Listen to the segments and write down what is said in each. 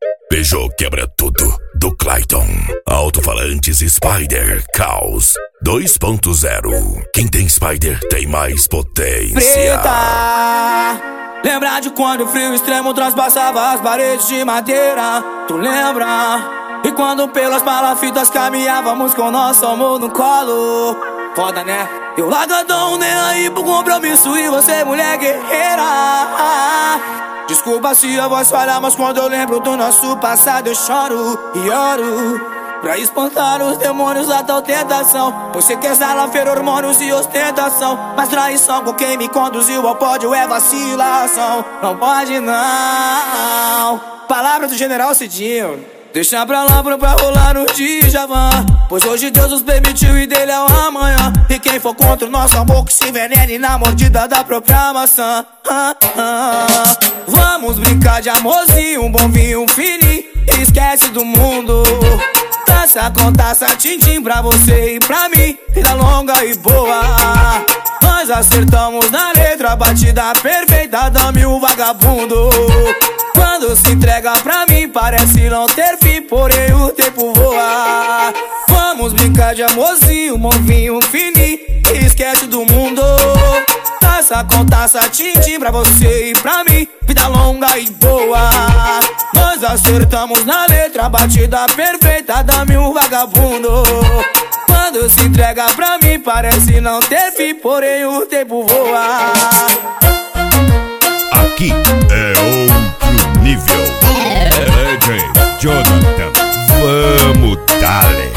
Beijou quebra tudo, do Clayton. Alto-falantes Spider Caos 2.0. Quem tem Spider tem mais potência. Preta, lembra de quando o frio extremo transpassava as paredes de madeira? Tu lembra? E quando pelas palafitas caminhávamos com nosso amor no colo? Foda, né? Eu largadão, nem aí pro compromisso e você mulher guerreira. Desculpa se a voz falha, mas quando eu lembro do nosso passado eu choro e oro pra espantar os demônios da tal tentação. Você quer salafeiro, hormônios e ostentação, mas traição com quem me conduziu ao pódio é vacilação. Não pode não. Palavra do general Cidinho. Deixa pra lá pra rolar no Djavan, pois hoje Deus nos permitiu e dele é o amanhã. E quem for contra o nosso amor que se envenene na mordida da própria maçã. Vamos brincar de amorzinho, um bom vinho, um fininho, esquece do mundo. Taça com taça, tim-tim pra você e pra mim, vida longa e boa. Nós acertamos na letra, batida perfeita, dame o vagabundo. Quando se entrega pra mim parece não ter fim, porém o tempo voa. Vamos brincar de amorzinho, movinho fininho, esquece do mundo. Taça com taça, tim-tim pra você e pra mim, vida longa e boa. Nós acertamos na letra, batida perfeita, dame um vagabundo. Quando se entrega pra mim parece não ter fim, porém o tempo voa. Aqui é outro nível. DJ Jonathan, vamos dale.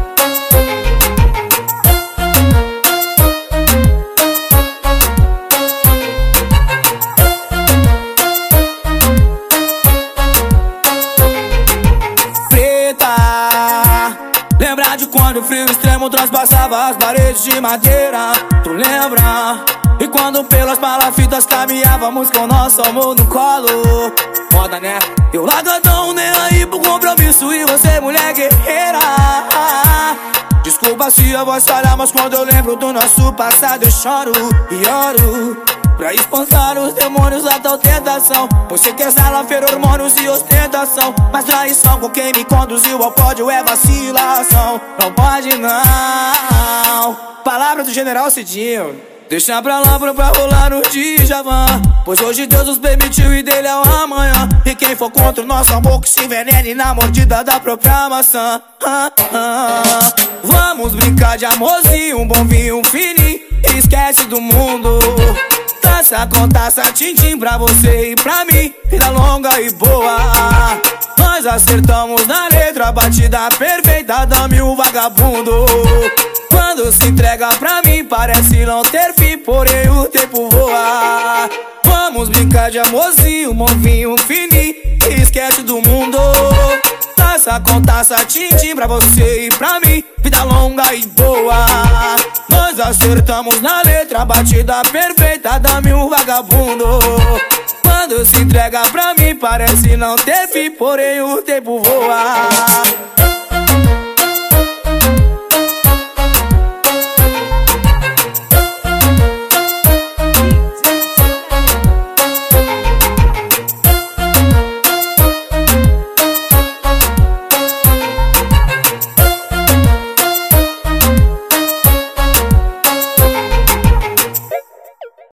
Preta, lembra de quando o frio extremo transpassava as paredes de madeira? Tu lembra? E quando pelas palafitas caminhávamos com nosso amor no colo? Foda, né? Eu largadão, nem aí pro compromisso e você mulher guerreira. Desculpa se a voz falha, mas quando eu lembro do nosso passado eu choro e oro pra espantar os demônios da tal tentação. Você quer salafeiro, hormônios e ostentação, mas traição com quem me conduziu ao pódio é vacilação. Não pode não. Palavra do general Cidinho. Deixa pra lá pra rolar no Djavan, pois hoje Deus nos permitiu e dele é o amanhã. E quem for contra o nosso amor que se envenene na mordida da própria maçã. Vamos brincar de amorzinho, um bom vinho, um fininho, esquece do mundo. Taça com taça, tim-tim pra você e pra mim, vida longa e boa. Nós acertamos na letra, batida perfeita, dame o vagabundo. Quando se entrega pra mim parece não ter fim, porém o tempo voa. Vamos brincar de amorzinho, movinho fininho, esquece do mundo. Taça com taça, tim-tim pra você e pra mim, vida longa e boa. Nós acertamos na letra, batida perfeita, dame um vagabundo. Quando se entrega pra mim parece não ter fim, porém o tempo voa.